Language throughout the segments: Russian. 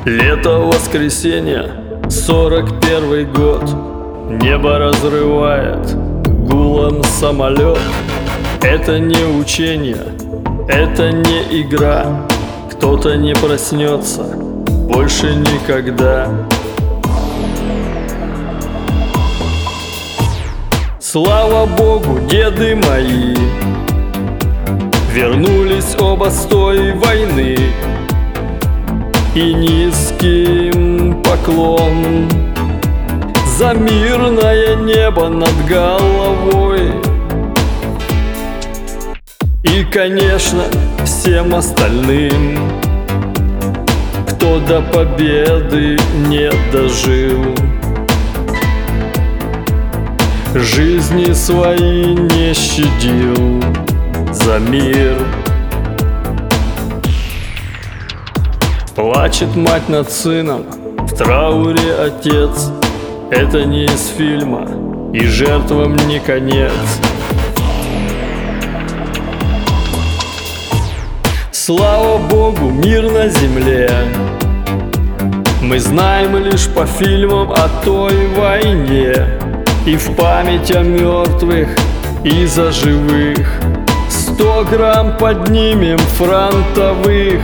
Лето воскресенья, 41-й год. Небо разрывает гулом самолет. Это не учение, это не игра. Кто-то не проснется больше никогда. Слава Богу, деды мои вернулись оба с той войны. И низкий поклон за мирное небо над головой. И, конечно, всем остальным, кто до победы не дожил, жизни свои не щадил за мир. Плачет мать над сыном, в трауре отец. Это не из фильма, и жертвам не конец. Слава Богу, мир на земле. Мы знаем лишь по фильмам о той войне. И в память о мертвых, и за живых 100 грамм поднимем фронтовых.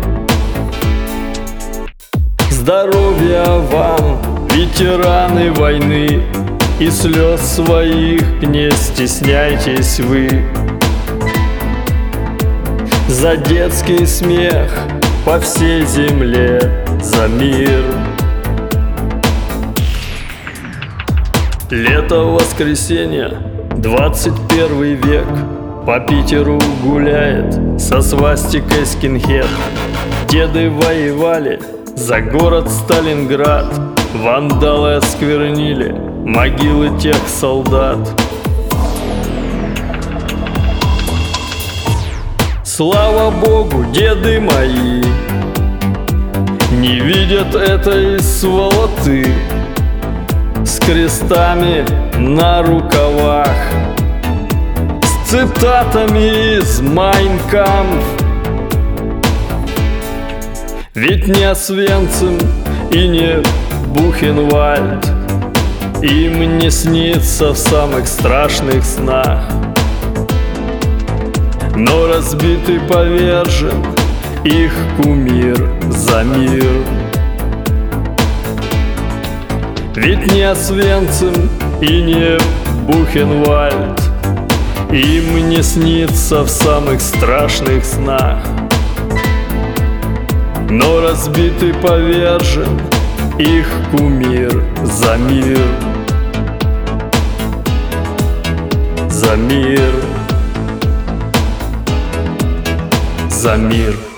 Здоровья вам, ветераны войны, и слез своих не стесняйтесь вы. За детский смех по всей земле, за мир. Лето воскресенья, 21 век. По Питеру гуляет со свастикой скинхед. Деды воевали за город Сталинград. Вандалы осквернили могилы тех солдат. Слава Богу, деды мои не видят этой сволоты с крестами на рукавах, с цитатами из «Майн кампф». Ведь не Освенцим и не Бухенвальд им не снится в самых страшных снах. Но разбит и повержен их кумир за мир. Ведь не Освенцим и не Бухенвальд им не снится в самых страшных снах. Но разбит и повержен их кумир за мир. За мир. За мир.